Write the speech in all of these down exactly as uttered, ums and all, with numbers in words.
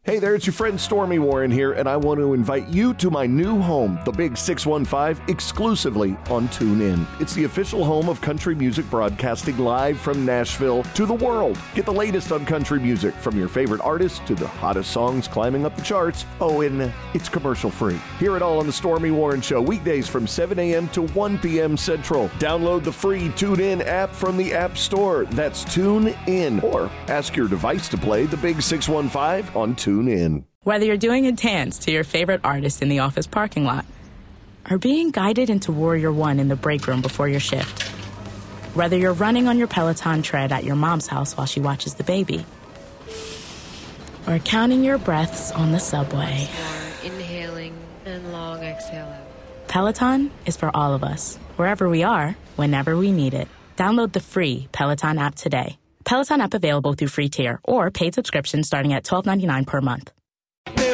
Hey there, it's your friend Stormy Warren here, and I want to invite you to my new home, the Big six one five, exclusively on TuneIn. It's the official home of country music broadcasting live from Nashville to the world. Get the latest on country music, from your favorite artists to the hottest songs climbing up the charts. Oh, and it's commercial-free. Hear it all on the Stormy Warren Show, weekdays from seven a.m. to one p.m. Central. Download the free TuneIn app from the App Store. That's TuneIn. Or ask your device to play the Big six one five on TuneIn. In. Whether you're doing a dance to your favorite artist in the office parking lot, or being guided into Warrior One in the break room before your shift, whether you're running on your Peloton tread at your mom's house while she watches the baby, or counting your breaths on the subway. More inhaling and long exhale out. Peloton is for all of us, wherever we are, whenever we need it. Download the free Peloton app today. Peloton app available through free tier or paid subscription starting at twelve ninety-nine per month. Dinger!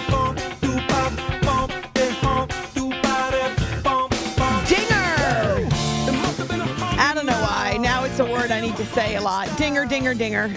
I don't know why. Now it's a word I need to say a lot. Dinger, dinger, dinger.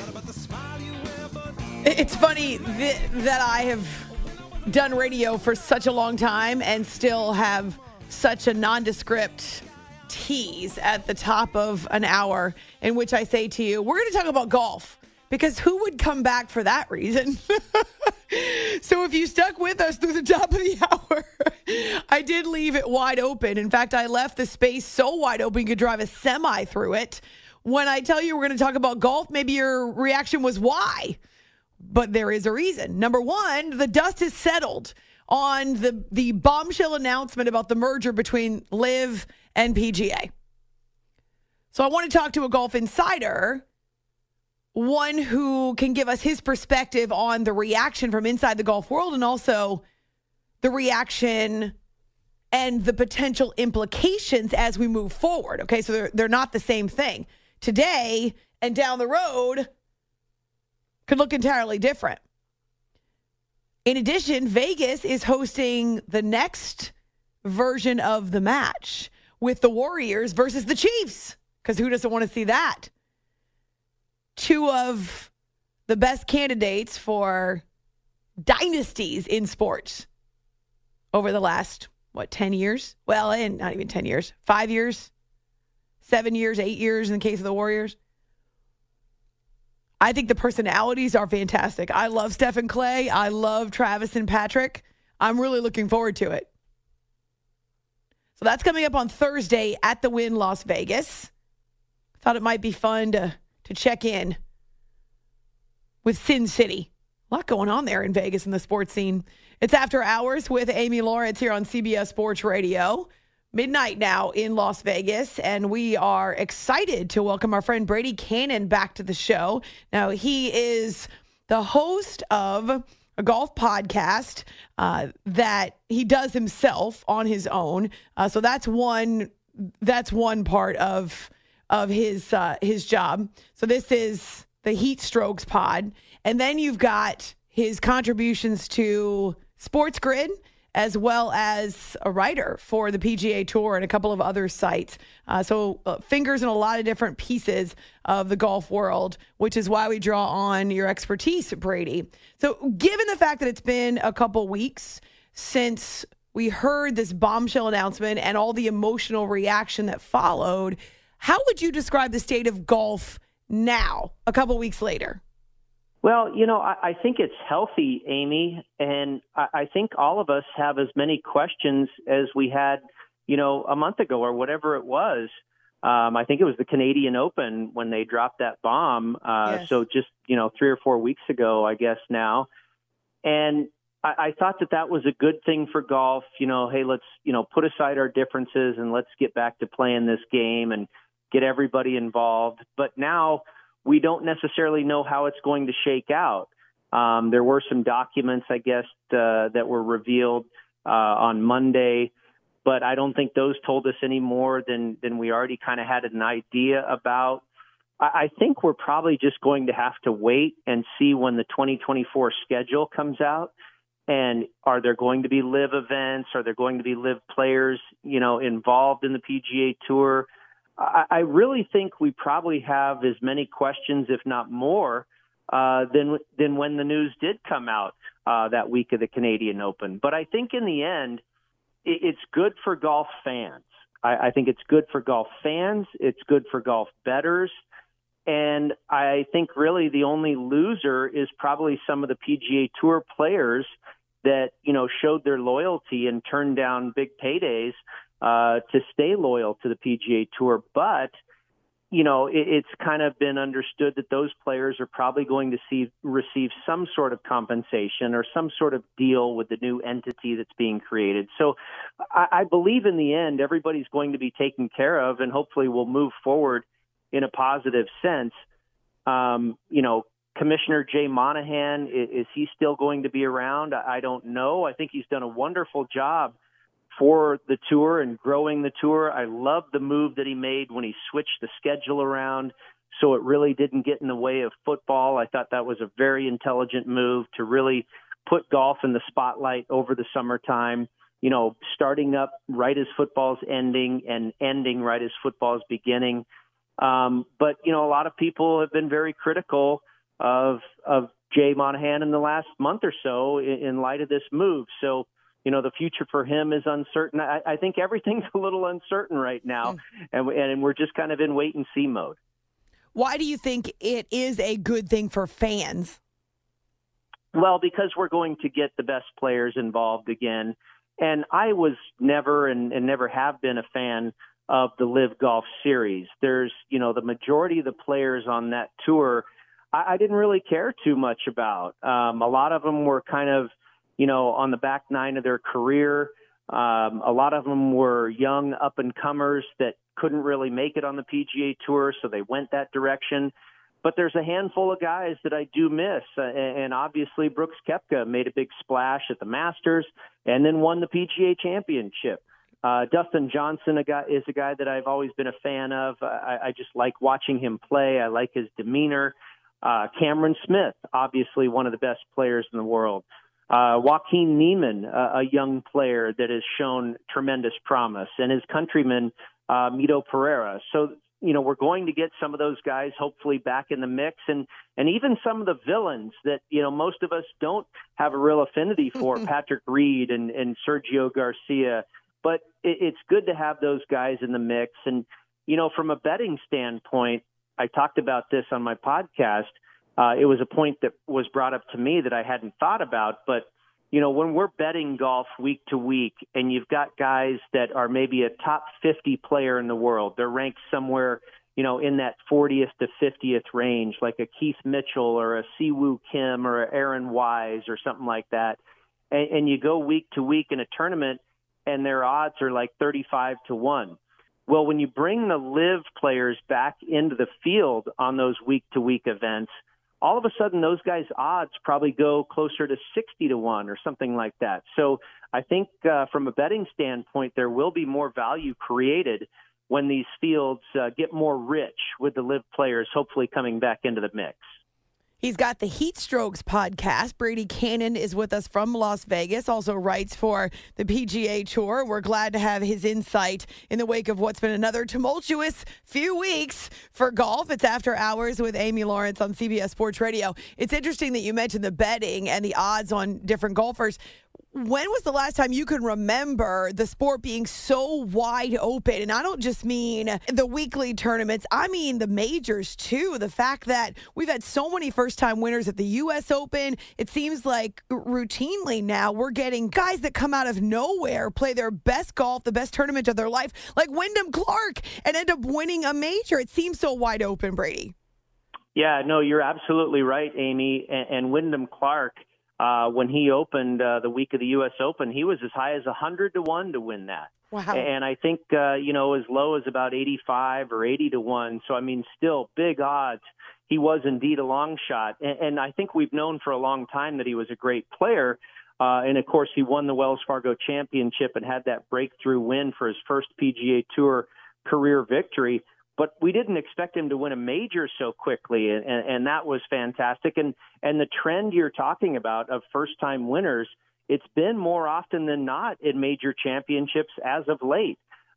It's funny th- that I have done radio for such a long time and still have such a nondescript tease at the top of an hour in which I say to you, we're going to talk about golf, because who would come back for that reason? So if you stuck with us through the top of the hour, I did leave it wide open. In fact, I left the space so wide open you could drive a semi through it. When I tell you we're going to talk about golf, maybe your reaction was why? But there is a reason. Number one, the dust has settled on the, the bombshell announcement about the merger between LIV and P G A. So I want to talk to a golf insider, one who can give us his perspective on the reaction from inside the golf world and also the reaction and the potential implications as we move forward. Okay, so they're, they're not the same thing. Today and down the road could look entirely different. In addition, Vegas is hosting the next version of the match with the Warriors versus the Chiefs, because who doesn't want to see that? Two of the best candidates for dynasties in sports over the last, what, ten years? Well, and not even ten years. Five years, seven years, eight years in the case of the Warriors. I think the personalities are fantastic. I love Stephen Clay. I love Travis and Patrick. I'm really looking forward to it. So that's coming up on Thursday at the Wynn Las Vegas. Thought it might be fun to, to check in with Sin City. A lot going on there in Vegas in the sports scene. It's After Hours with Amy Lawrence here on C B S Sports Radio. Midnight now in Las Vegas, and we are excited to welcome our friend Brady Kannon back to the show. Now, he is the host of a golf podcast uh, that he does himself on his own. Uh, so that's one that's one part of of his uh, his job. So this is the Heat Strokes pod, and then you've got his contributions to Sports Grid, as well as a writer for the P G A Tour and a couple of other sites. Uh, so uh, fingers in a lot of different pieces of the golf world, which is why we draw on your expertise, Brady. So given the fact that it's been a couple weeks since we heard this bombshell announcement and all the emotional reaction that followed, how would you describe the state of golf now, a couple weeks later? Well, you know, I, I think it's healthy, Amy, and I, I think all of us have as many questions as we had, you know, a month ago or whatever it was. Um, I think it was the Canadian Open when they dropped that bomb. Uh, Yes. So just, you know, three or four weeks ago, I guess now. And I, I thought that that was a good thing for golf. You know, hey, let's, you know, put aside our differences and let's get back to playing this game and get everybody involved. But now we don't necessarily know how it's going to shake out. Um, there were some documents, I guess, uh, that were revealed uh, on Monday, but I don't think those told us any more than, than we already kind of had an idea about. I, I think we're probably just going to have to wait and see when the twenty twenty-four schedule comes out. And are there going to be live events? Are there going to be live players, you know, involved in the P G A Tour? I really think we probably have as many questions, if not more, uh, than than when the news did come out uh, that week of the Canadian Open. But I think in the end, it, it's good for golf fans. I, I think it's good for golf fans. It's good for golf bettors. And I think really the only loser is probably some of the P G A Tour players that, you know, showed their loyalty and turned down big paydays uh, to stay loyal to the P G A Tour. But, you know, it, it's kind of been understood that those players are probably going to see, receive some sort of compensation or some sort of deal with the new entity that's being created. So I, I believe in the end, everybody's going to be taken care of, and hopefully we'll move forward in a positive sense. Um, you know, Commissioner Jay Monahan, is, is he still going to be around? I don't know. I think he's done a wonderful job for the tour and growing the tour. I love the move that he made when he switched the schedule around so it really didn't get in the way of football. I thought that was a very intelligent move to really put golf in the spotlight over the summertime, you know, starting up right as football's ending and ending right as football's beginning. Um, but, you know, a lot of people have been very critical of of Jay Monahan in the last month or so in, in light of this move. So, you know, the future for him is uncertain. I, I think everything's a little uncertain right now, mm. and, and we're just kind of in wait and see mode. Why do you think it is a good thing for fans? Well, because we're going to get the best players involved again. And I was never and, and never have been a fan of the Live Golf Series. There's, you know, the majority of the players on that tour, I, I didn't really care too much about. Um, a lot of them were kind of, you know, on the back nine of their career. Um, a lot of them were young up-and-comers that couldn't really make it on the P G A Tour, so they went that direction. But there's a handful of guys that I do miss, uh, and obviously Brooks Koepka made a big splash at the Masters and then won the P G A Championship. Uh, Dustin Johnson a guy, is a guy that I've always been a fan of. I, I just like watching him play. I like his demeanor. Uh, Cameron Smith, obviously one of the best players in the world. Uh, Joaquin Niemann, uh, a young player that has shown tremendous promise, and his countryman, uh, Mito Pereira. So, you know, we're going to get some of those guys hopefully back in the mix, and, and even some of the villains that, you know, most of us don't have a real affinity for, Patrick Reed and, and Sergio Garcia. But it, it's good to have those guys in the mix. And, you know, from a betting standpoint, I talked about this on my podcast. Uh, it was a point that was brought up to me that I hadn't thought about. But, you know, when we're betting golf week to week and you've got guys that are maybe a top fifty player in the world, they're ranked somewhere, you know, in that fortieth to fiftieth range, like a Keith Mitchell or a Siwoo Kim or a Aaron Wise or something like that. And, and you go week to week in a tournament, and their odds are like thirty-five to one. Well, when you bring the live players back into the field on those week-to-week events, all of a sudden those guys' odds probably go closer to sixty to one or something like that. So I think uh, from a betting standpoint, there will be more value created when these fields uh, get more rich with the live players hopefully coming back into the mix. He's got the Heat Strokes podcast. Brady Kannon is with us from Las Vegas, also writes for the P G A Tour. We're glad to have his insight in the wake of what's been another tumultuous few weeks for golf. It's After Hours with Amy Lawrence on C B S Sports Radio. It's interesting that you mentioned the betting and the odds on different golfers. When was the last time you can remember the sport being so wide open? And I don't just mean the weekly tournaments. I mean the majors, too. The fact that we've had so many first-time winners at the U S Open. It seems like routinely now we're getting guys that come out of nowhere, play their best golf, the best tournament of their life, like Wyndham Clark, and end up winning a major. It seems so wide open, Brady. Yeah, no, you're absolutely right, Amy. And, and Wyndham Clark, Uh, when he opened uh, the week of the U S Open, he was as high as one hundred to one to win that. Wow. And I think, uh, you know, as low as about eighty-five or eighty to one. So, I mean, still big odds. He was indeed a long shot. And, and I think we've known for a long time that he was a great player. Uh, and, of course, he won the Wells Fargo Championship and had that breakthrough win for his first P G A Tour career victory. But we didn't expect him to win a major so quickly, and, and that was fantastic. And and the trend you're talking about of first-time winners, it's been more often than not in major championships as of late.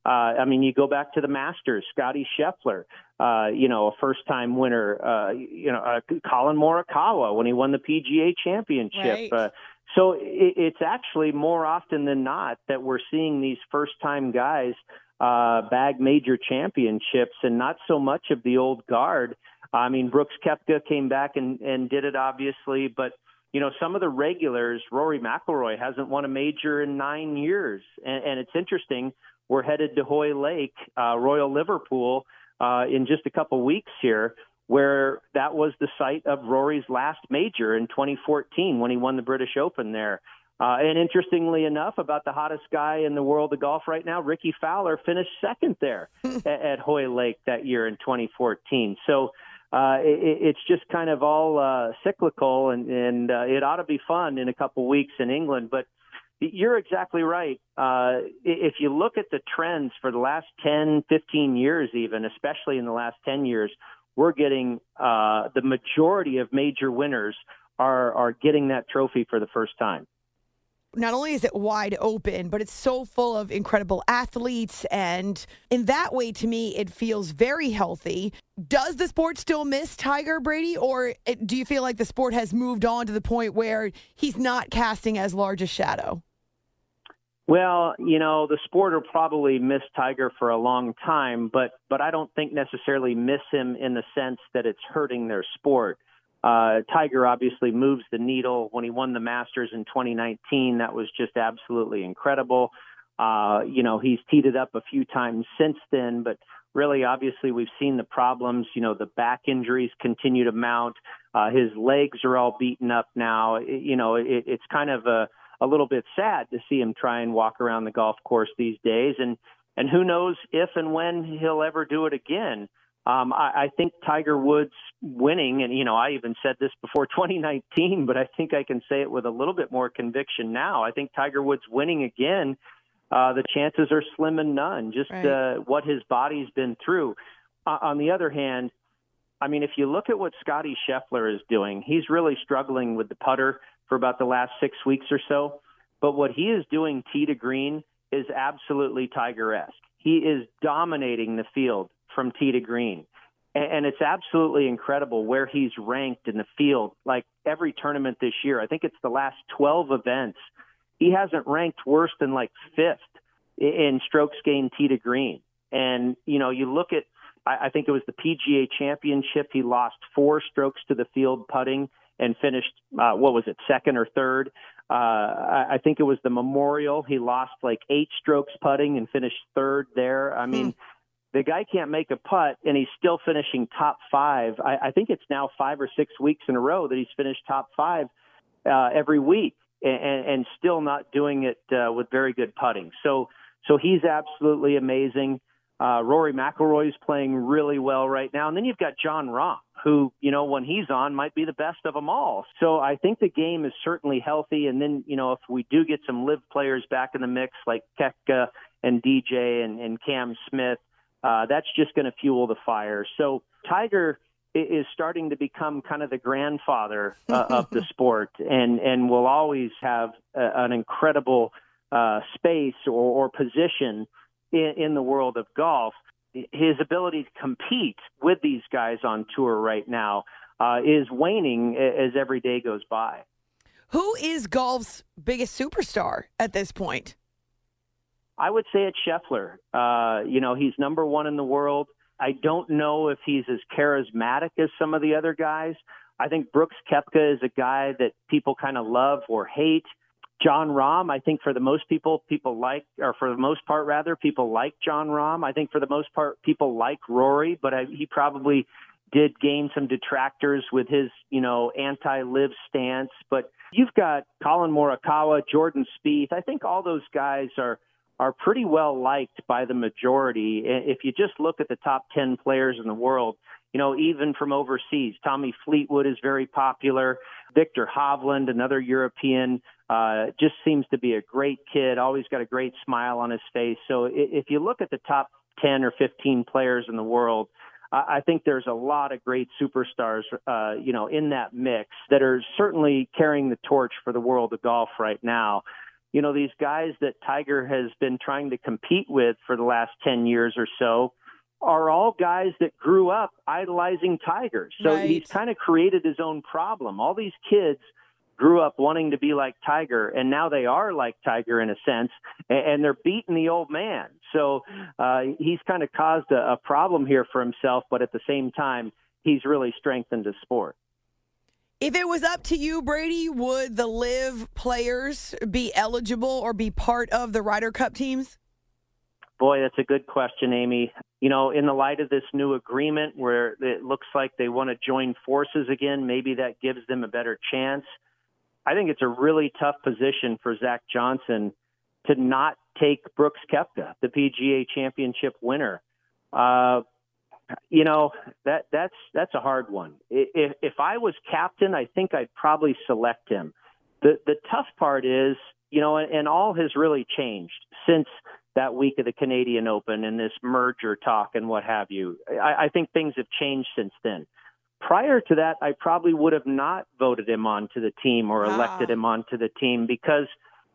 Uh, I mean, you go back to the Masters, Scotty Scheffler, uh, you know, a first-time winner, uh, you know, uh, Colin Morikawa when he won the P G A Championship. Right. Uh, so it, it's actually more often than not that we're seeing these first-time guys uh, bag major championships and not so much of the old guard. I mean, Brooks Koepka came back and, and did it, obviously, but you know, some of the regulars, Rory McIlroy hasn't won a major in nine years. And, and it's interesting, we're headed to Hoy Lake, uh, Royal Liverpool, uh, in just a couple weeks here, where that was the site of Rory's last major in twenty fourteen when he won the British Open there. Uh, and interestingly enough, about the hottest guy in the world of golf right now, Ricky Fowler finished second there at, at Hoy Lake that year in twenty fourteen. So, Uh, it, it's just kind of all uh, cyclical, and, and uh, it ought to be fun in a couple weeks in England. But you're exactly right. Uh, if you look at the trends for the last ten, fifteen years even, especially in the last ten years, we're getting uh, the majority of major winners are, are getting that trophy for the first time. Not only is it wide open, but it's so full of incredible athletes. And in that way, to me, it feels very healthy. Does the sport still miss Tiger, Brady? Or do you feel like the sport has moved on to the point where he's not casting as large a shadow? Well, you know, the sport will probably miss Tiger for a long time, but but I don't think necessarily miss him in the sense that it's hurting their sport. Uh, Tiger obviously moves the needle. When he won the Masters in twenty nineteen, that was just absolutely incredible. Uh, you know, he's teed it up a few times since then, but really, obviously, we've seen the problems. You know, the back injuries continue to mount. Uh, his legs are all beaten up now. It, you know, it, it's kind of a, a little bit sad to see him try and walk around the golf course these days. And, and who knows if and when he'll ever do it again. Um, I, I think Tiger Woods winning, and, you know, I even said this before twenty nineteen, but I think I can say it with a little bit more conviction now. I think Tiger Woods winning again, uh, the chances are slim and none, just right. uh, what his body's been through. Uh, on the other hand, I mean, if you look at what Scotty Scheffler is doing, he's really struggling with the putter for about the last six weeks or so. But what he is doing tee to green is absolutely Tiger-esque. He is dominating the field from tee to green. And it's absolutely incredible where he's ranked in the field. Like every tournament this year, I think it's the last twelve events, he hasn't ranked worse than like fifth in strokes gained tee to green. And, you know, you look at, I think it was the P G A Championship, he lost four strokes to the field putting and finished, uh, what was it, second or third. Uh, I think it was the Memorial. He lost like eight strokes putting and finished third there. I mean, hmm. The guy can't make a putt, and he's still finishing top five. I, I think it's now five or six weeks in a row that he's finished top five uh, every week, and, and still not doing it uh, with very good putting. So, so he's absolutely amazing. Uh, Rory McIlroy's playing really well right now, and then you've got Jon Rahm, who, you know, when he's on, might be the best of them all. So I think the game is certainly healthy. And then, you know, if we do get some live players back in the mix, like Koepka and D J and, and Cam Smith. Uh, that's just going to fuel the fire. So Tiger is starting to become kind of the grandfather uh, of the sport, and, and will always have a, an incredible uh, space or, or position in, in the world of golf. His ability to compete with these guys on tour right now uh, is waning as every day goes by. Who is golf's biggest superstar at this point? I would say it's Scheffler. Uh, you know, he's number one in the world. I don't know if he's as charismatic as some of the other guys. I think Brooks Koepka is a guy that people kind of love or hate. Jon Rahm, I think for the most people, people like, or for the most part, rather, people like Jon Rahm. I think for the most part, people like Rory, but I, he probably did gain some detractors with his, you know, anti-live stance. But you've got Colin Morikawa, Jordan Spieth. I think all those guys are are pretty well liked by the majority. If you just look at the top ten players in the world, you know, even from overseas, Tommy Fleetwood is very popular. Victor Hovland, another European, uh, just seems to be a great kid, always got a great smile on his face. So if you look at the top ten or fifteen players in the world, I think there's a lot of great superstars, uh, you know, in that mix that are certainly carrying the torch for the world of golf right now. you know, these guys that Tiger has been trying to compete with for the last ten years or so are all guys that grew up idolizing Tiger. So right. he's kind of created his own problem. All these kids grew up wanting to be like Tiger, and now they are like Tiger in a sense, and they're beating the old man. So uh, he's kind of caused a, a problem here for himself, but at the same time, he's really strengthened the sport. If it was up to you, Brady, would the LIV players be eligible or be part of the Ryder Cup teams? Boy, that's a good question, Amy. You know, in the light of this new agreement where it looks like they want to join forces again, maybe that gives them a better chance. I think it's a really tough position for Zach Johnson to not take Brooks Koepka, the P G A Championship winner. Uh, you know, that that's that's a hard one. If, if I was captain, I think I'd probably select him. The the tough part is, you know, and, and all has really changed since that week of the Canadian Open and this merger talk and what have you. I, I think things have changed since then. Prior to that, I probably would have not voted him onto the team or wow. elected him onto the team because,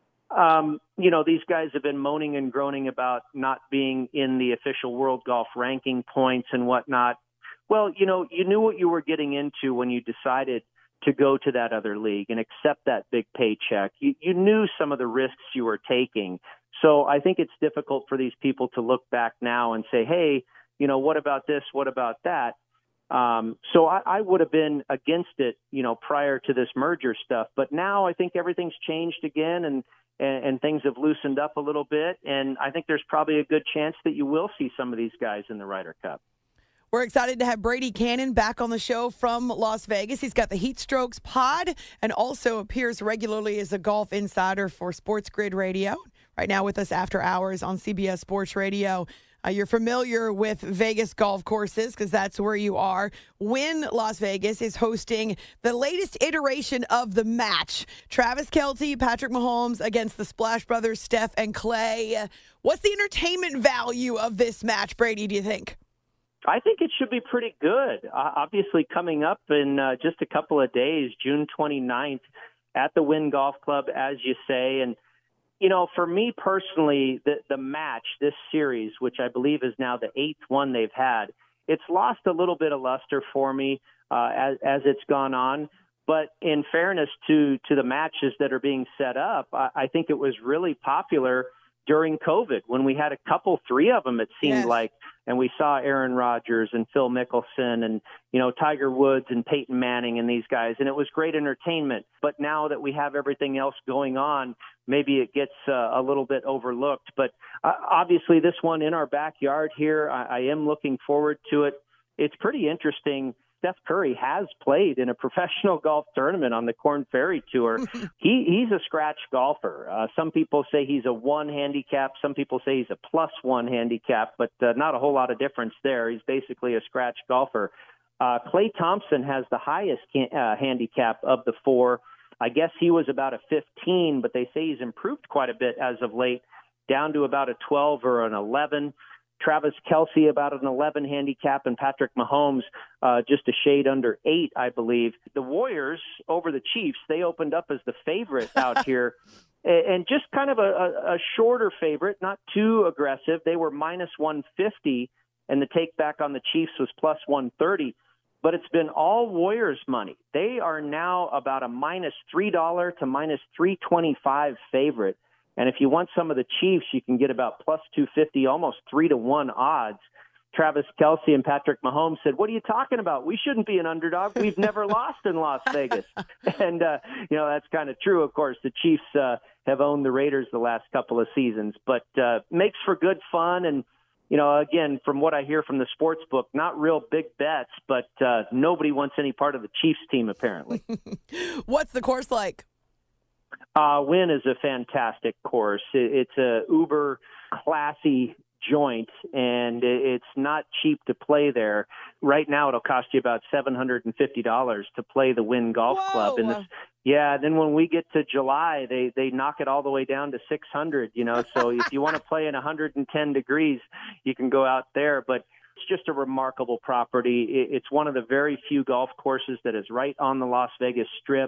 um, you know, these guys have been moaning and groaning about not being in the official World Golf ranking points and whatnot. Well, you know, you knew what you were getting into when you decided to go to that other league and accept that big paycheck. You, you knew some of the risks you were taking. So I think it's difficult for these people to look back now and say, hey, you know, what about this? What about that? Um, so I, I would have been against it, you know, prior to this merger stuff. But now I think everything's changed again and, and, and things have loosened up a little bit. And I think there's probably a good chance that you will see some of these guys in the Ryder Cup. We're excited to have Brady Kannon back on the show from Las Vegas. He's got the Heat Strokes pod and also appears regularly as a golf insider for Sports Grid Radio. Right now with us after hours on C B S Sports Radio. Uh, you're familiar with Vegas golf courses because that's where you are. Wynn Las Vegas is hosting the latest iteration of the match. Travis Kelce, Patrick Mahomes against the Splash Brothers, Steph and Clay. What's the entertainment value of this match, Brady, do you think? I think it should be pretty good. Uh, obviously, coming up in uh, just a couple of days, June twenty-ninth, at the Wynn Golf Club, as you say. And, you know, for me personally, the, the match, this series, which I believe is now the eighth one they've had, it's lost a little bit of luster for me uh, as, as it's gone on. But in fairness to, to the matches that are being set up, I, I think it was really popular during COVID when we had a couple, three of them, it seemed yes. like, and we saw Aaron Rodgers and Phil Mickelson and, you know, Tiger Woods and Peyton Manning and these guys. And it was great entertainment. But now that we have everything else going on, maybe it gets uh, a little bit overlooked. But uh, obviously this one in our backyard here, I, I am looking forward to it. It's pretty interesting. Steph Curry has played in a professional golf tournament on the Korn Ferry Tour. he he's a scratch golfer. Uh, some people say he's a one handicap. Some people say he's a plus one handicap, but uh, not a whole lot of difference there. He's basically a scratch golfer. Uh, Klay Thompson has the highest can, uh, handicap of the four. I guess he was about a fifteen, but they say he's improved quite a bit as of late, down to about a twelve or an eleven. Travis Kelce about an eleven handicap, and Patrick Mahomes uh, just a shade under eight, I believe. The Warriors over the Chiefs, they opened up as the favorite out here, and just kind of a, a, a shorter favorite, not too aggressive. They were minus one fifty, and the take back on the Chiefs was plus one thirty. But it's been all Warriors money. They are now about a minus three dollars to minus three twenty-five favorite. And if you want some of the Chiefs, you can get about plus two fifty, almost three to one odds. Travis Kelce and Patrick Mahomes said, what are you talking about? We shouldn't be an underdog. We've never lost in Las Vegas. And, uh, you know, that's kind of true. Of course, the Chiefs uh, have owned the Raiders the last couple of seasons, but uh, makes for good fun. And, you know, again, from what I hear from the sports book, not real big bets, but uh, nobody wants any part of the Chiefs team, apparently. What's the course like? Uh, Wynn is a fantastic course. It's a uber classy joint, and it's not cheap to play there. Right now, it'll cost you about seven hundred fifty dollars to play the Wynn Golf Whoa. Club. And this, yeah, then when we get to July, they, they knock it all the way down to six hundred, you know. So if you want to play in one hundred ten degrees, you can go out there. But it's just a remarkable property. It's one of the very few golf courses that is right on the Las Vegas Strip.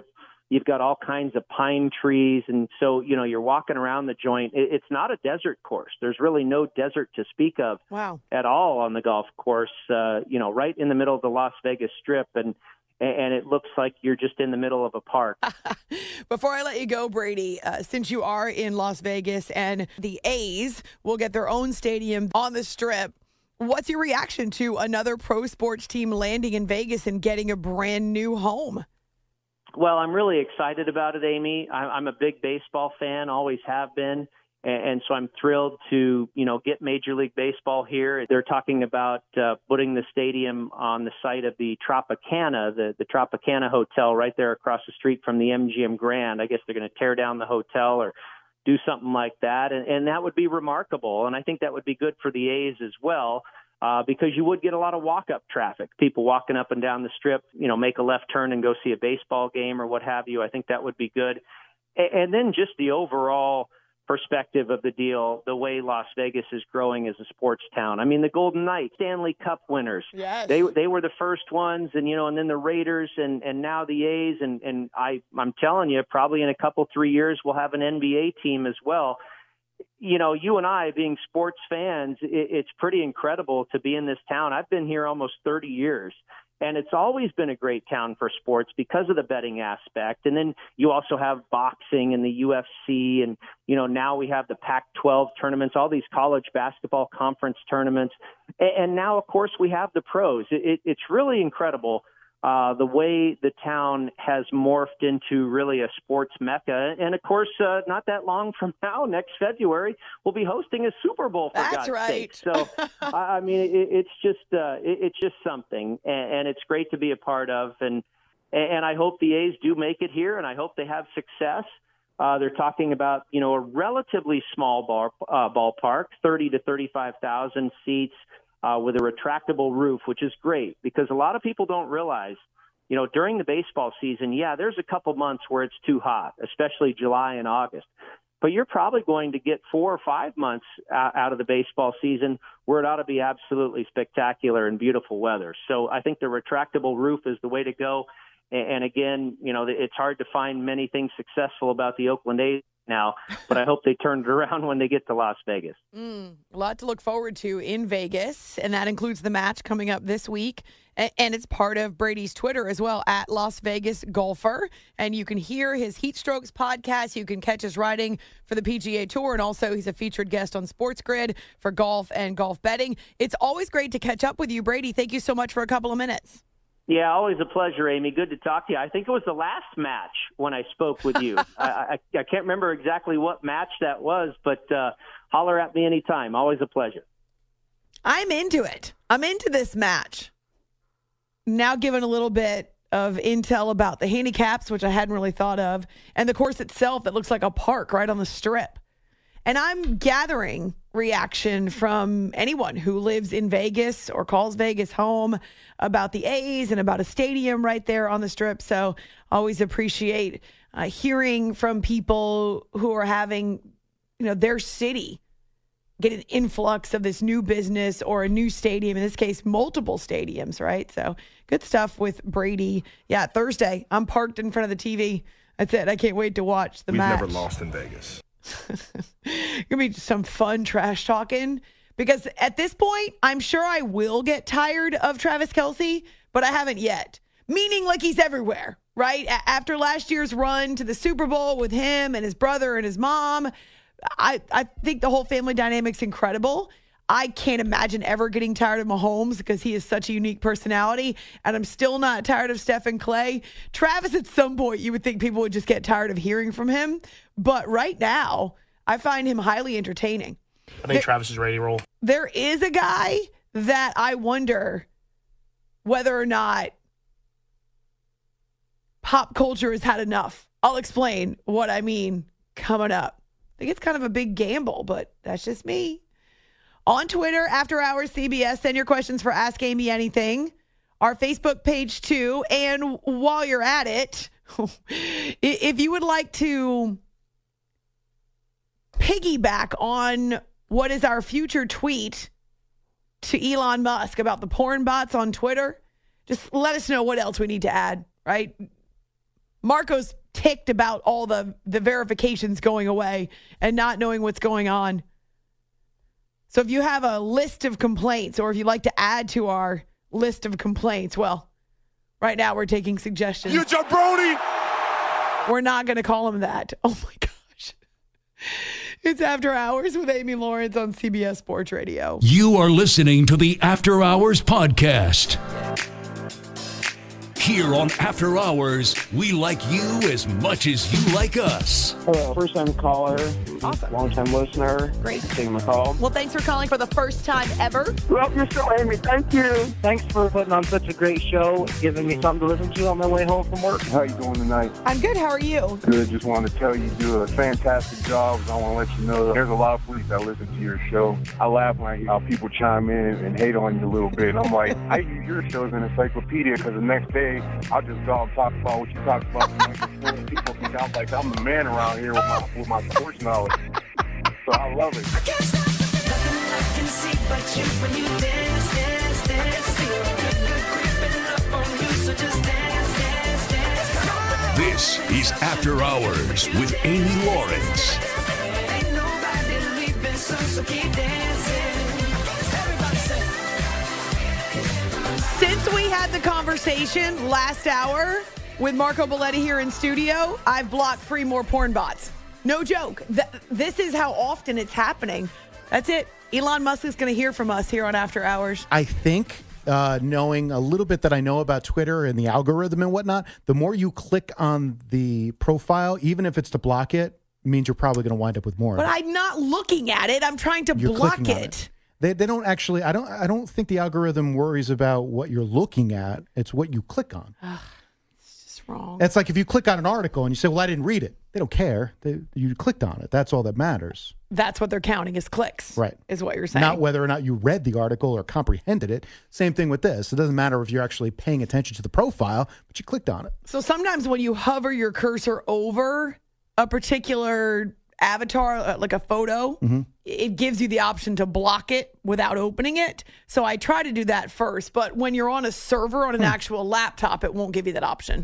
You've got all kinds of pine trees. And so, you know, you're walking around the joint. It, it's not a desert course. There's really no desert to speak of wow. at all on the golf course, uh, you know, right in the middle of the Las Vegas Strip. And and it looks like you're just in the middle of a park. Before I let you go, Brady, uh, since you are in Las Vegas and the A's will get their own stadium on the Strip, what's your reaction to another pro sports team landing in Vegas and getting a brand new home? Well, I'm really excited about it, Amy. I'm a big baseball fan, always have been. And so I'm thrilled to, you know, get Major League Baseball here. They're talking about uh, putting the stadium on the site of the Tropicana, the, the Tropicana Hotel right there across the street from the M G M Grand. I guess they're going to tear down the hotel or do something like that. And, and that would be remarkable. And I think that would be good for the A's as well, uh, because you would get a lot of walk-up traffic, people walking up and down the Strip, you know, make a left turn and go see a baseball game or what have you. I think that would be good. And, and then just the overall perspective of the deal, the way Las Vegas is growing as a sports town. I mean, the Golden Knights, Stanley Cup winners, yes. they they were the first ones, and you know, and then the Raiders, and and now the A's, and and I I'm telling you, probably in a couple three years we'll have an N B A team as well. You know, you and I being sports fans, it, it's pretty incredible to be in this town. I've been here almost thirty years. And it's always been a great town for sports because of the betting aspect. And then you also have boxing and the U F C. And, you know, now we have the Pac twelve tournaments, all these college basketball conference tournaments. And, and now, of course, we have the pros. It, it, it's really incredible uh, the way the town has morphed into really a sports mecca. And, of course, uh, not that long from now, next February, we'll be hosting a Super Bowl, for That's God's right. sake. So, I mean, it, it's just uh, it, it's just something, and, and it's great to be a part of. And, and I hope the A's do make it here, and I hope they have success. Uh, they're talking about, you know, a relatively small bar, uh, ballpark, thirty to thirty-five thousand seats, Uh, with a retractable roof, which is great because a lot of people don't realize, you know, during the baseball season, yeah, there's a couple months where it's too hot, especially July and August. But you're probably going to get four or five months uh, out of the baseball season where it ought to be absolutely spectacular and beautiful weather. So I think the retractable roof is the way to go. And, and again, you know, it's hard to find many things successful about the Oakland A's now, but I hope they turn it around when they get to Las Vegas. Mm, a lot to look forward to in Vegas, and that includes the match coming up this week. And, and it's part of Brady's Twitter as well, at Las Vegas Golfer. And you can hear his Heat Strokes podcast. You can catch his writing for the P G A Tour, and also he's a featured guest on Sports Grid for golf and golf betting. It's always great to catch up with you, Brady. Thank you so much for a couple of minutes. Yeah, always a pleasure, Amy. Good to talk to you. I think it was the last match when I spoke with you. I, I, I can't remember exactly what match that was, but uh, holler at me anytime. Always a pleasure. I'm into it. I'm into this match. Now given a little bit of intel about the handicaps, which I hadn't really thought of, and the course itself that looks like a park right on the Strip. And I'm gathering reaction from anyone who lives in Vegas or calls Vegas home about the A's and about a stadium right there on the Strip. So always appreciate uh, hearing from people who are having, you know, their city get an influx of this new business or a new stadium, in this case, multiple stadiums, right? So good stuff with Brady. Yeah, Thursday, I'm parked in front of the T V. That's it. I can't wait to watch the We've match. We've never lost in Vegas. Gonna be some fun trash talking, because at this point, I'm sure I will get tired of Travis Kelce, but I haven't yet. Meaning like he's everywhere, right? A- after last year's run to the Super Bowl with him and his brother and his mom, I, I think the whole family dynamic's incredible. I can't imagine ever getting tired of Mahomes because he is such a unique personality, and I'm still not tired of Steph and Clay. Travis, at some point, you would think people would just get tired of hearing from him, but right now, I find him highly entertaining. I think there, Travis is ready to roll. There is a guy that I wonder whether or not pop culture has had enough. I'll explain what I mean coming up. I think it's kind of a big gamble, but that's just me. On Twitter, After Hours C B S, send your questions for Ask Amy Anything. Our Facebook page, too. And while you're at it, if you would like to piggyback on what is our future tweet to Elon Musk about the porn bots on Twitter, just let us know what else we need to add, right? Marco's ticked about all the, the verifications going away and not knowing what's going on. So if you have a list of complaints or if you'd like to add to our list of complaints, well, right now we're taking suggestions. You jabroni! We're not going to call them that. Oh, my gosh. It's After Hours with Amy Lawrence on C B S Sports Radio. You are listening to the After Hours podcast. Here on After Hours, we like you as much as you like us. Hello, first time caller, Awesome. long time listener. Great. Taking my call. Well, thanks for calling for the first time ever. Love your show, Amy. Thank you. Thanks for putting on such a great show, giving me something to listen to on my way home from work. How you doing tonight? I'm good. How are you? Good. Just wanted to tell you you do a fantastic job. I want to let you know there's a lot of police that listen to your show. I laugh when I hear how people chime in and hate on you a little bit. And I'm like, I use your show as an encyclopedia because the next day I'll just go and talk about what you talked about the night before. People think I'm like I'm the man around here with my with my sports knowledge. So I love it. I can't stop nothing I can see but you when you dance, dance, dance. Feel good, good creeping up on you, so just dance, dance, dance. This is After Hours with Amy Lawrence. Ain't nobody leaving, so, so keep dancing. Everybody say. Since we had the conversation last hour with Marco Belletti here in studio, I've blocked three more porn bots. No joke. Th- this is how often it's happening. That's it. Elon Musk is going to hear from us here on After Hours. I think uh, knowing a little bit that I know about Twitter and the algorithm and whatnot, the more you click on the profile, even if it's to block it, means you're probably going to wind up with more. But I'm not looking at it. I'm trying to You're block clicking on it. it. They they don't actually. I don't. I don't think the algorithm worries about what you're looking at. It's what you click on. It's just wrong. It's like if you click on an article and you say, "Well, I didn't read it." They don't care. They, you clicked on it. That's all that matters. That's what they're counting as clicks. Right. Is what you're saying. Not whether or not you read the article or comprehended it. Same thing with this. It doesn't matter if you're actually paying attention to the profile, but you clicked on it. So sometimes when you hover your cursor over a particular avatar, uh, like a photo, Mm-hmm. it gives you the option to block it without opening it. So I try to do that first. But when you're on a server on an Hmm. actual laptop, it won't give you that option.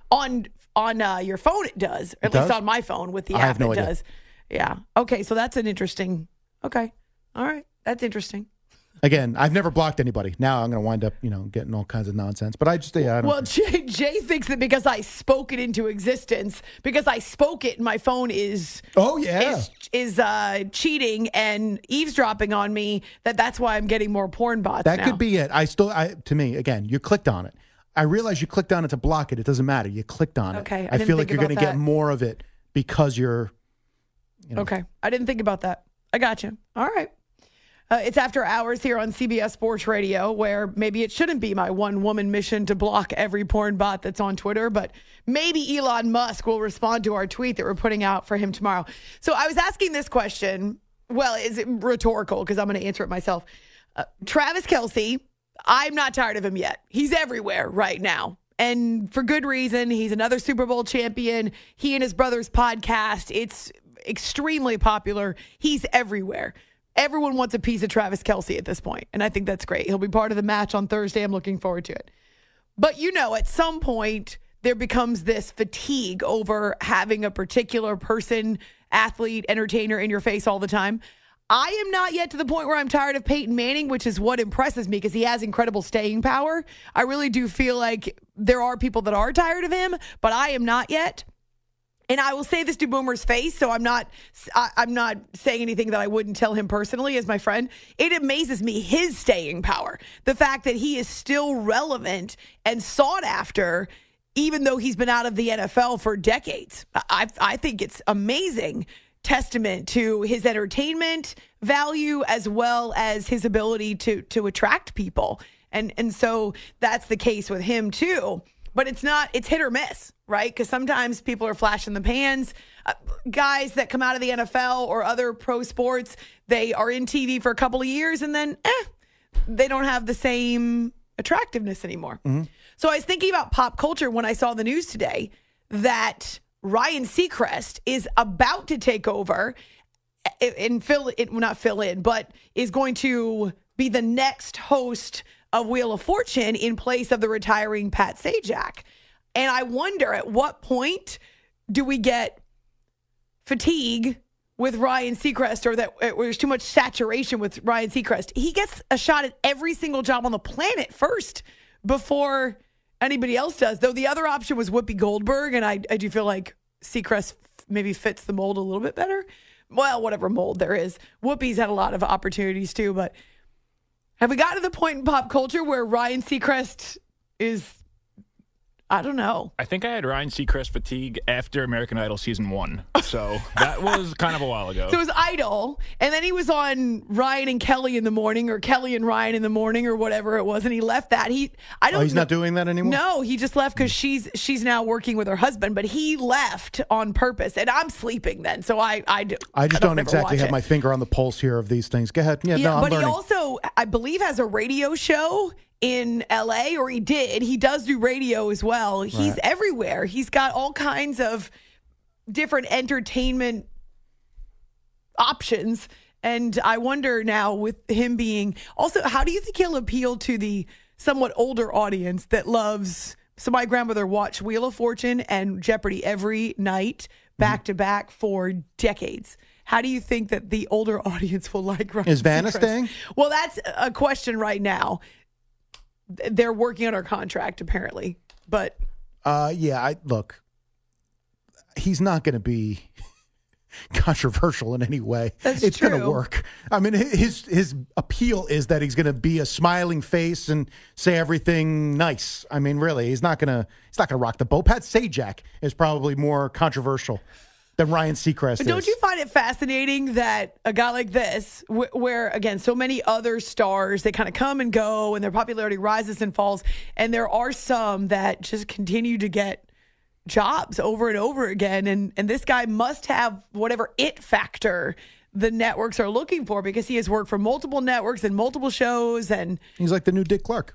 On on uh, your phone, it does. Or at It least does? on my phone with the I app, have no it idea. does. Yeah. Okay. So that's an interesting. Okay. All right. That's interesting. Again, I've never blocked anybody. Now I'm going to wind up, you know, getting all kinds of nonsense. But I just, yeah, I don't. Well, Jay, Jay thinks that because I spoke it into existence, because I spoke it, my phone is oh yeah, is, is uh, cheating and eavesdropping on me. That that's why I'm getting more porn bots. that now. could be it. I still, I to me, again, you clicked on it. I realize you clicked on it to block it. It doesn't matter. You clicked on Okay, it. I I, didn't feel like think you're going to about get that. more of it because you're. You know, Okay, I didn't think about that. I got you. All right. Uh, it's After Hours here on C B S Sports Radio, where maybe it shouldn't be my one-woman mission to block every porn bot that's on Twitter, but maybe Elon Musk will respond to our tweet that we're putting out for him tomorrow. So I was asking this question. Well, is it rhetorical? Because I'm going to answer it myself. Uh, Travis Kelce, I'm not tired of him yet. He's everywhere right now. And for good reason. He's another Super Bowl champion. He and his brother's podcast, it's extremely popular. He's everywhere. Everyone wants a piece of Travis Kelce at this point, and I think that's great. He'll be part of the match on Thursday. I'm looking forward to it. But, you know, at some point, there becomes this fatigue over having a particular person, athlete, entertainer in your face all the time. I am not yet to the point where I'm tired of Peyton Manning, which is what impresses me because he has incredible staying power. I really do feel like there are people that are tired of him, but I am not yet. And I will say this to Boomer's face, so I'm not I, I'm not saying anything that I wouldn't tell him personally as my friend. It amazes me, his staying power. The fact that he is still relevant and sought after, even though he's been out of the N F L for decades. I, I think it's amazing testament to his entertainment value as well as his ability to to attract people. And and so that's the case with him too. But it's not, it's hit or miss, right? Because sometimes people are flashing the pans. Uh, guys that come out of the N F L or other pro sports, they are in T V for a couple of years and then eh, they don't have the same attractiveness anymore. Mm-hmm. So I was thinking about pop culture when I saw the news today that Ryan Seacrest is about to take over and fill it, well, not fill in, but is going to be the next host of Wheel of Fortune in place of the retiring Pat Sajak. And I wonder at what point do we get fatigue with Ryan Seacrest, or that uh, there's too much saturation with Ryan Seacrest? He gets a shot at every single job on the planet first before anybody else does. Though the other option was Whoopi Goldberg, and I, I do feel like Seacrest maybe fits the mold a little bit better. Well, whatever mold there is. Whoopi's had a lot of opportunities too, but have we gotten to the point in pop culture where Ryan Seacrest is, I don't know. I think I had Ryan Seacrest fatigue after American Idol season one. So that was kind of a while ago. So it was Idol, and then he was on Ryan and Kelly in the morning, or Kelly and Ryan in the morning, or whatever it was, and he left that. He, I don't. Oh, he's know, not doing that anymore? No, he just left because she's she's now working with her husband, but he left on purpose, and I'm sleeping then, so I I, do, I just I don't, don't exactly have it. my finger on the pulse here of these things. Go ahead. Yeah, Yeah, no, I'm but learning. he also, I believe, has a radio show in L A, or he did. He does do radio as well. He's Right. everywhere. He's got all kinds of different entertainment options. And I wonder now, with him being also, how do you think he'll appeal to the somewhat older audience that loves? So my grandmother watched Wheel of Fortune and Jeopardy every night, back to back for decades. How do you think that the older audience will like Ryan Is Vanna Seacrest? staying? Well, that's a question right now. They're working on her contract, apparently. But Uh, yeah, I look. He's not going to be controversial in any way. That's it's going to true. work. I mean, his his appeal is that he's going to be a smiling face and say everything nice. I mean, really, he's not going to he's not going to rock the boat. Pat Sajak is probably more controversial than Ryan Seacrest But don't is. you find it fascinating that a guy like this, wh- where, again, so many other stars, they kind of come and go and their popularity rises and falls, and there are some that just continue to get jobs over and over again, and, and this guy must have whatever it factor the networks are looking for, because he has worked for multiple networks and multiple shows, and He's like the new Dick Clark.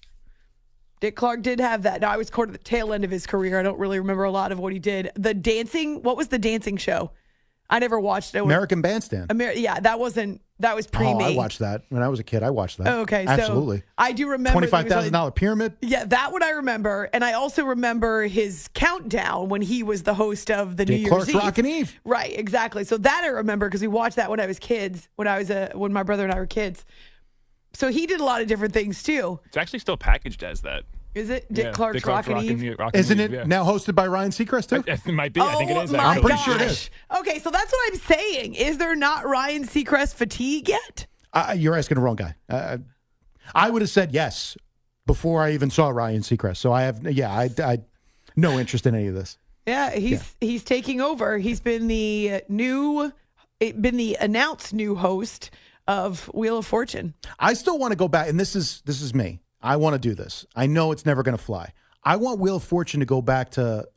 Dick Clark did have that. Now, I was toward the tail end of his career. I don't really remember a lot of what he did. The dancing, what was the dancing show? I never watched it. American Bandstand. Amer- yeah, that wasn't, that was pre Oh, me. I watched that when I was a kid. I watched that. Oh, okay. Absolutely. So I do remember. Twenty-five thousand dollar pyramid. Yeah, that one I remember. And I also remember his countdown when he was the host of the Dick New Year's Clark's Eve. Rockin' Eve. Right, exactly. So that I remember because we watched that when I was kids, when I was a, when my brother and I were kids. So he did a lot of different things too. It's actually still packaged as that. Is it Dick Yeah, Clark's Dick Clark's Rockin' Rockin' Eve? Eve, Rockin' Isn't Eve, it yeah. now hosted by Ryan Seacrest too? It might be. I think it is. my Actually. I'm pretty gosh. sure it is. Okay, so that's what I'm saying. Is there not Ryan Seacrest fatigue yet? Uh, you're asking the wrong guy. Uh, I would have said yes before I even saw Ryan Seacrest. So I have, yeah, I, I no interest in any of this. Yeah, he's he's taking over. He's been the new, been the announced new host of Wheel of Fortune. I still want to go back, and this is this is me. I want to do this. I know it's never going to fly. I want Wheel of Fortune to go back to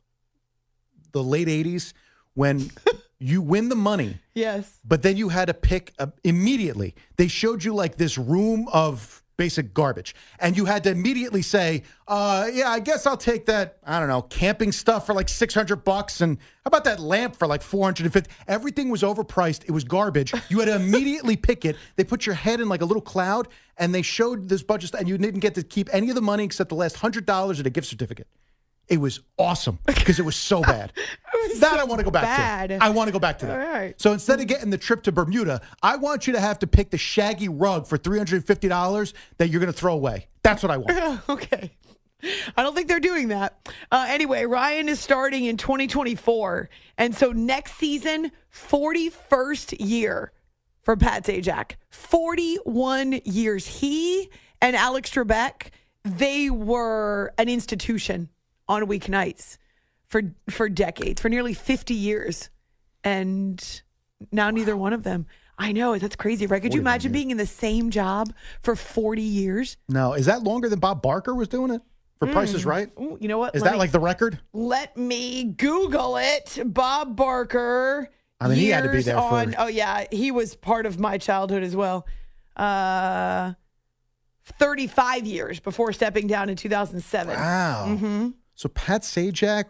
the late eighties when you win the money. Yes. But then you had to pick uh, immediately. They showed you like this room of basic garbage. And you had to immediately say, uh, yeah, I guess I'll take that, I don't know, camping stuff for like six hundred bucks. And how about that lamp for like four hundred fifty? Everything was overpriced. It was garbage. You had to immediately pick it. They put your head in like a little cloud and they showed this budget and you didn't get to keep any of the money except the last one hundred dollars and a gift certificate. It was awesome because it was so bad. was that so I want to go back bad. to. I want to go back to that. All right. So instead of getting the trip to Bermuda, I want you to have to pick the shaggy rug for three hundred fifty dollars that you're going to throw away. That's what I want. Okay. I don't think they're doing that. Uh, anyway, Ryan is starting in twenty twenty-four. And so next season, forty-first year for Pat Sajak. forty-one years. He and Alex Trebek, they were an institution on weeknights for for decades, for nearly fifty years. And now neither one of them. I know, that's crazy, right? Could you imagine being in the same job for forty years? No, is that longer than Bob Barker was doing it for Price is Right? Ooh, you know what? Is Let that me- like the record? Let me Google it. Bob Barker. I mean, he had to be years there for- on, Oh, yeah. He was part of my childhood as well. Uh, thirty-five years before stepping down in two thousand seven. Wow. Mm-hmm. So Pat Sajak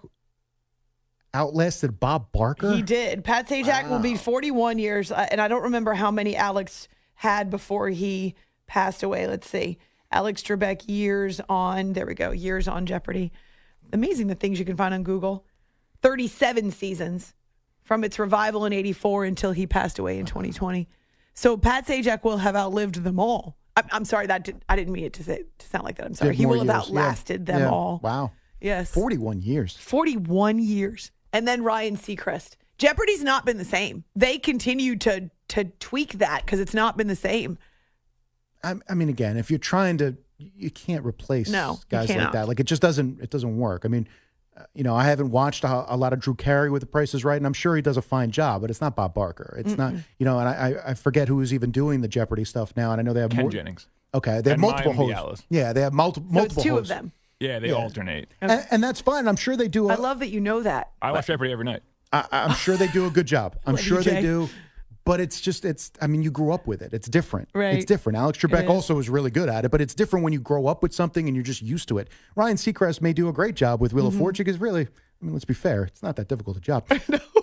outlasted Bob Barker? He did. Pat Sajak will be forty-one years. uh, And I don't remember how many Alex had before he passed away. Let's see. Alex Trebek, years on. There we go. Years on Jeopardy. Amazing the things you can find on Google. thirty-seven seasons from its revival in eighty-four until he passed away in twenty twenty. So Pat Sajak will have outlived them all. I'm, I'm sorry, that did, I didn't mean it to, say, to sound like that. I'm sorry. Did He more will have years. outlasted Yeah. them Yeah. all. Wow. Yes. forty-one years. forty-one years. And then Ryan Seacrest. Jeopardy's not been the same. They continue to to tweak that because it's not been the same. I, I mean, again, if you're trying to, you can't replace No, you guys like cannot. that. Like, it just doesn't, it doesn't work. I mean, uh, you know, I haven't watched a, a lot of Drew Carey with The Price is Right, and I'm sure he does a fine job, but it's not Bob Barker. It's not, you know, and I, I- I forget who's even doing the Jeopardy stuff now, and I know they have Ken more. Jennings. Okay, they have And multiple Mayim hosts. Bialis. Yeah, they have multiple So multiple it's two hosts. of them. Yeah, they Yeah. alternate. And, and that's fine. I'm sure they do. A, I love that you know that. I watch Jeopardy every night. I, I'm sure they do a good job. I'm Love you, sure they Jay. do. But it's just, it's, I mean, you grew up with it. It's different. Right. It's different. Alex It Trebek is. also is really good at it, but it's different when you grow up with something and you're just used to it. Ryan Seacrest may do a great job with Wheel Mm-hmm. of Fortune because really, I mean, let's be fair, it's not that difficult a job.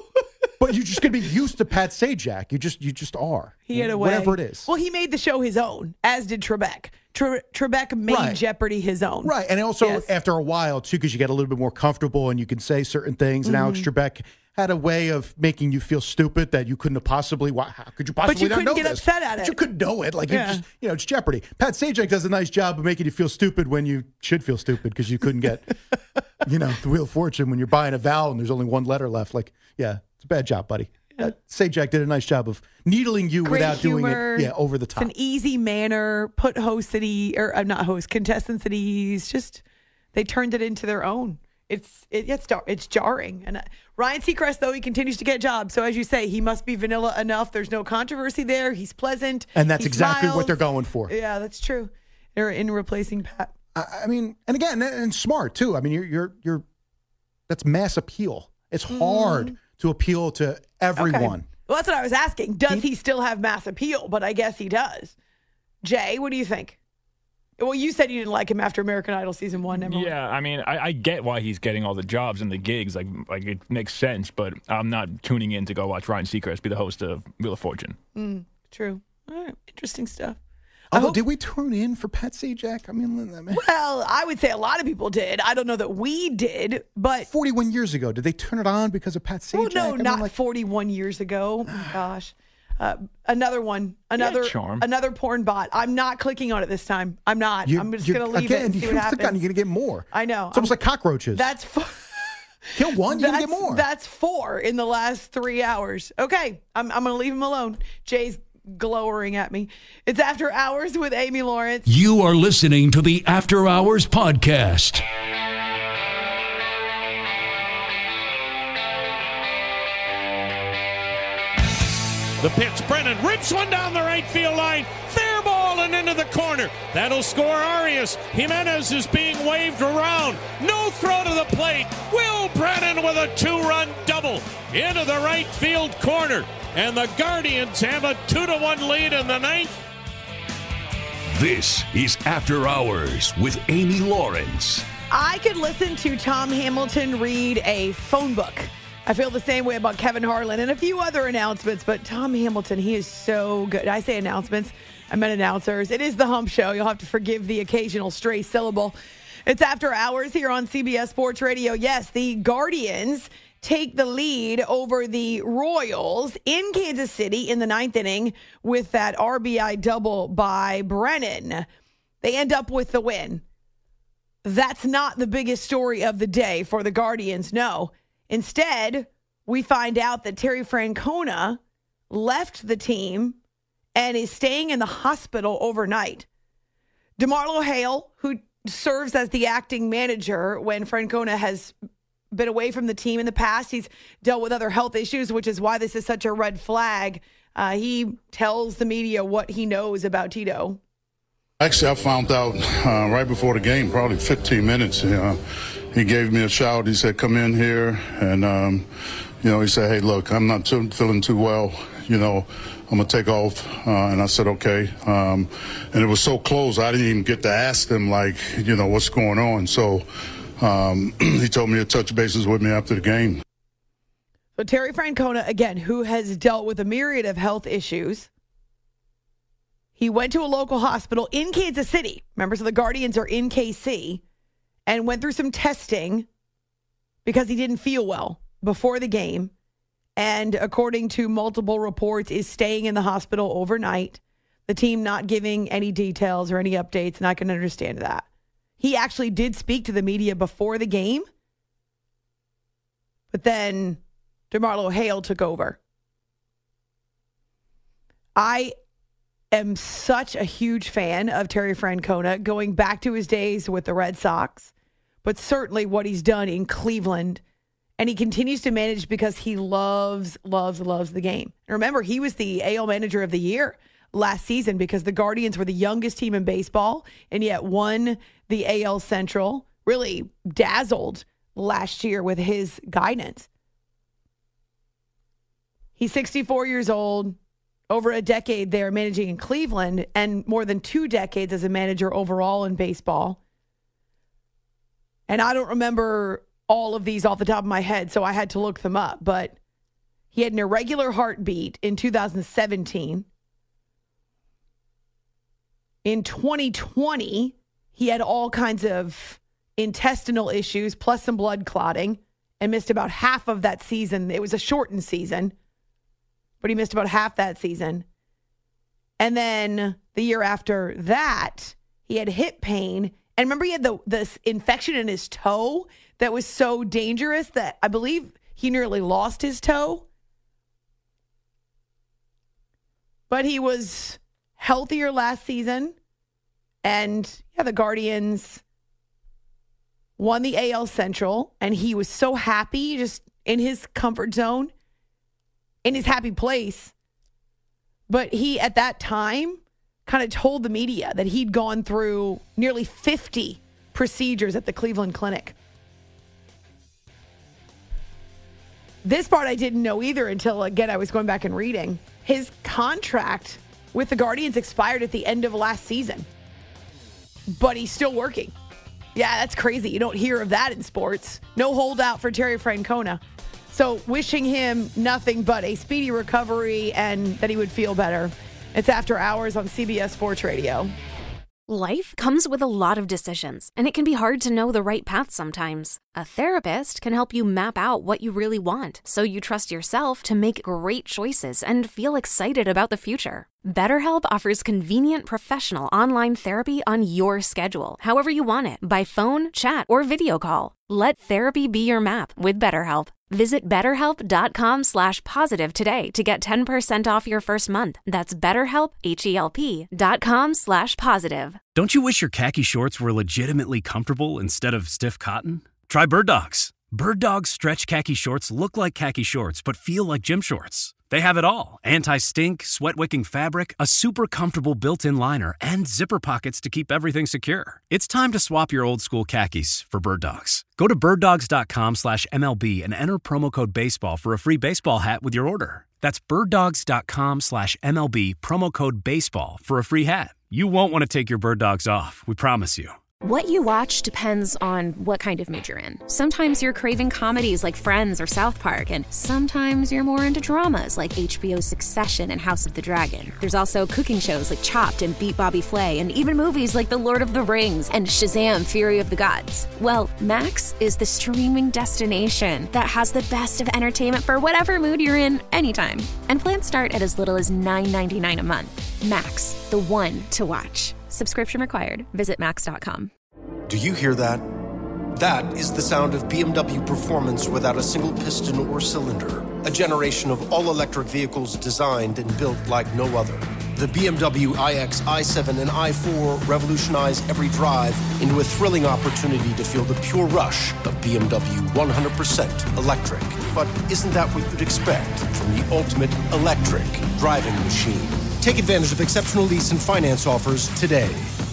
But you're just going to be used to Pat Sajak. You just, you just are. He had a way. Whatever it is. Well, he made the show his own, as did Trebek. Tre- Trebek made Right. Jeopardy his own. Right. And also Yes. after a while, too, because you get a little bit more comfortable and you can say certain things. And Alex Mm-hmm. Trebek had a way of making you feel stupid that you couldn't have possibly, why, how could you possibly you not couldn't know get this? upset at But it. you couldn't know it. Like, Yeah. you just, you know, it's Jeopardy. Pat Sajak does a nice job of making you feel stupid when you should feel stupid because you couldn't get, you know, the Wheel of Fortune when you're buying a vowel and there's only one letter left. Like, yeah, it's a bad job, buddy. Uh, Sajak did a nice job of needling you Great without humor. doing it, yeah, over the It's top. an easy manner. Put hosts at ease, or uh, not hosts, contestants at ease. Just they turned it into their own. It's it, it's jar- it's jarring. And uh, Ryan Seacrest, though, he continues to get jobs. So as you say, he must be vanilla enough. There's no controversy there. He's pleasant. And that's He exactly smiles. what they're going for. Yeah, that's true. They're in replacing Pat. I, I mean, and again, and, and smart too. I mean, you're you're you're that's mass appeal. It's hard to appeal to everyone. Okay. Well, that's what I was asking. Does he still have mass appeal? But I guess he does. Jay, what do you think? Well, you said you didn't like him after American Idol season one. Never mind. Yeah, I mean, I, I get why he's getting all the jobs and the gigs. Like, like it makes sense. But I'm not tuning in to go watch Ryan Seacrest be the host of Wheel of Fortune. Mm, true. All right. Interesting stuff. Although, did we tune in for Pat Sajak? I mean, I mean, Well, I would say a lot of people did. I don't know that we did, but forty-one years ago, did they turn it on because of Pat Sajak? well, no, I mean, not like- forty-one years ago. Oh my gosh. Uh, another one, another charm. another porn bot. I'm not clicking on it this time. I'm not. You- I'm just you're- going to leave again, it and see you what click on it, happens. you're going to get more. I know. It's almost like cockroaches. That's four. Kill one, you're going to That's, get more. that's four in the last three hours. Okay, I'm, I'm going to leave him alone. Jay's glowering at me. It's After Hours with Amy Lawrence. You are listening to the After Hours Podcast. The pitch, Brennan rips one down the right field line. Fair ball and into the corner. That'll score Arias. Jimenez is being waved around. No throw to the plate. Will Brennan with a two-run double into the right field corner. And the Guardians have a two to one lead in the ninth. This is After Hours with Amy Lawrence. I could listen to Tom Hamilton read a phone book. I feel the same way about Kevin Harlan and a few other announcements, but Tom Hamilton, he is so good. I say announcements, I meant announcers. It is the Hump Show. You'll have to forgive the occasional stray syllable. It's After Hours here on C B S Sports Radio. Yes, the Guardians take the lead over the Royals in Kansas City in the ninth inning with that R B I double by Brennan. They end up with the win. That's not the biggest story of the day for the Guardians, no. Instead, we find out that Terry Francona left the team and is staying in the hospital overnight. DeMarlo Hale, who serves as the acting manager when Francona has been away from the team in the past, he's dealt with other health issues, which is why this is such a red flag. Uh, he tells the media what he knows about Tito. Actually, I found out uh, right before the game, probably fifteen minutes. Uh, he gave me a shout. He said, come in here. And, um, you know, he said, hey, look, I'm not too, feeling too well. You know, I'm going to take off. Uh, and I said, okay. Um, and it was so close, I didn't even get to ask them, like, you know, what's going on. So um, he told me to touch bases with me after the game. So Terry Francona, again, who has dealt with a myriad of health issues, he went to a local hospital in Kansas City. Members of the Guardians are in K C and went through some testing because he didn't feel well. before the game, and according to multiple reports, is staying in the hospital overnight. The team not giving any details or any updates, and I can understand that. He actually did speak to the media before the game, but then DeMarlo Hale took over. I am such a huge fan of Terry Francona, going back to his days with the Red Sox, but certainly what he's done in Cleveland. And he continues to manage because he loves, loves, loves the game. And remember, he was the A L Manager of the Year last season because the Guardians were the youngest team in baseball and yet won the A L Central, really dazzled last year with his guidance. He's sixty-four years old, over a decade there managing in Cleveland, and more than two decades as a manager overall in baseball. And I don't remember all of these off the top of my head, so I had to look them up. But he had an irregular heartbeat in two thousand seventeen. In twenty twenty, he had all kinds of intestinal issues, plus some blood clotting, and missed about half of that season. It was a shortened season, but he missed about half that season. And then the year after that, he had hip pain. And remember, he had the this infection in his toe that was so dangerous that I believe he nearly lost his toe. But he was healthier last season. And yeah, the Guardians won the A L Central. And he was so happy, just in his comfort zone, in his happy place. But he, at that time, kind of told the media that he'd gone through nearly fifty procedures at the Cleveland Clinic. This part I didn't know either until, again, I was going back and reading. His contract with the Guardians expired at the end of last season. But he's still working. Yeah, that's crazy. You don't hear of that in sports. No holdout for Terry Francona. So wishing him nothing but a speedy recovery and that he would feel better. It's After Hours on C B S Sports Radio. Life comes with a lot of decisions, and it can be hard to know the right path sometimes. A therapist can help you map out what you really want, so you trust yourself to make great choices and feel excited about the future. BetterHelp offers convenient professional online therapy on your schedule, however you want it, by phone, chat, or video call. Let therapy be your map with BetterHelp. Visit betterhelp.com slash positive today to get ten percent off your first month. That's betterhelp, H-E-L-P dot com slash positive. Don't you wish your khaki shorts were legitimately comfortable instead of stiff cotton? Try Bird Dogs. Bird Dogs stretch khaki shorts look like khaki shorts but feel like gym shorts. They have it all. Anti-stink, sweat-wicking fabric, a super comfortable built-in liner, and zipper pockets to keep everything secure. It's time to swap your old school khakis for Bird Dogs. Go to birddogs.com slash MLB and enter promo code BASEBALL for a free baseball hat with your order. That's birddogs.com slash MLB, promo code BASEBALL for a free hat. You won't want to take your Bird Dogs off, we promise you. What you watch depends on what kind of mood you're in. Sometimes you're craving comedies like Friends or South Park, and sometimes you're more into dramas like H B O's Succession and House of the Dragon. There's also cooking shows like Chopped and Beat Bobby Flay, and even movies like The Lord of the Rings and Shazam! Fury of the Gods. Well, Max is the streaming destination that has the best of entertainment for whatever mood you're in anytime. And plans start at as little as nine ninety-nine a month. Max, the one to watch. Subscription required. Visit max dot com. Do you hear that? That is the sound of B M W performance without a single piston or cylinder. A generation of all-electric vehicles designed and built like no other. The B M W iX, i seven, and i four revolutionize every drive into a thrilling opportunity to feel the pure rush of B M W one hundred percent electric. But isn't that what you'd expect from the ultimate electric driving machine? Take advantage of exceptional lease and finance offers today.